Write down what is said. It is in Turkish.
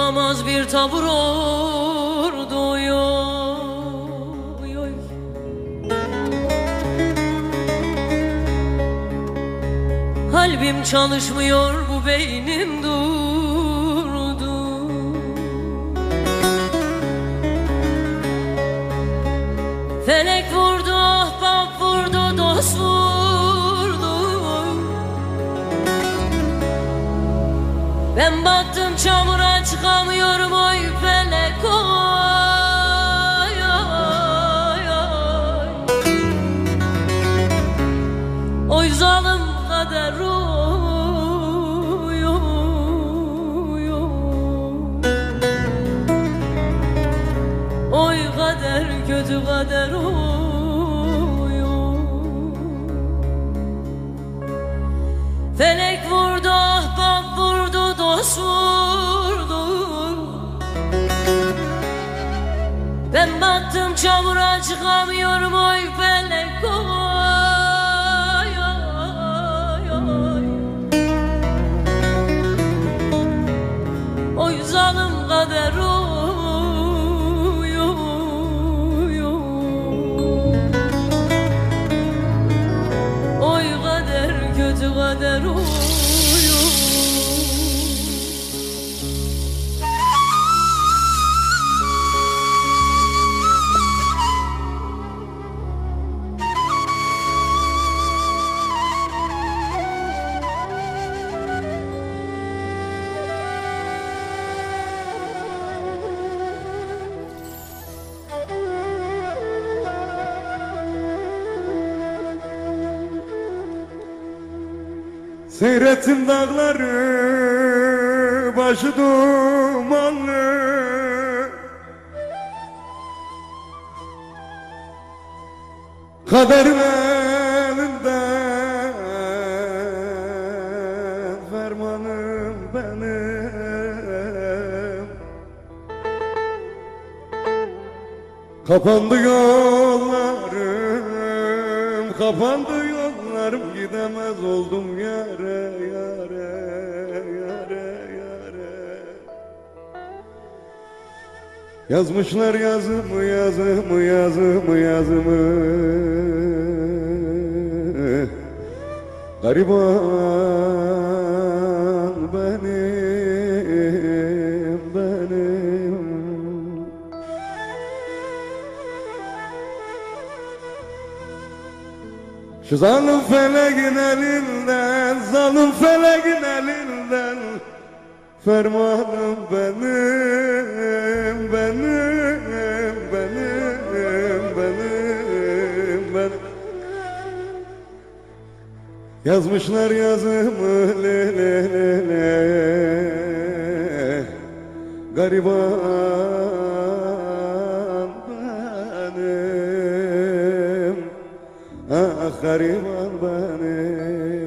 yıkılamaz bir tabur ordu yok. Kalbim çalışmıyor, bu beynim durdu. Felek vurdu, ahbap vurdu, dost vurdu. Ben battım çamura, çıkamıyorum oy felek oy, oy, oy. Oy zalim kader oy, oy, oy. Oy kader, kötü kader oy, oy. Felek vurdu, ahbap vurdu, dost vurdu. Ben battım çamura, çıkamıyorum oy felek oy, oy, oy. Oy zalim kader oy, oy, oy. Oy kader, kötü kader oy, oy. Seyrettim dağları, başı dumanlı. Kaderin elinden, fermanım benim. Kapandı yollarım, kapandı yollarım. Gidemez oldum yare, yare, yare, yare. Yazmışlar yazımı, yazımı, yazımı, yazımı. Gariban benim, benim. Şu zalim feleğin elinden, zalim feleğin elinden, fermanım benim, benim, benim, benim, benim. Yazmışlar yazımı, le le le le. Gariban benim, ah gariban benim.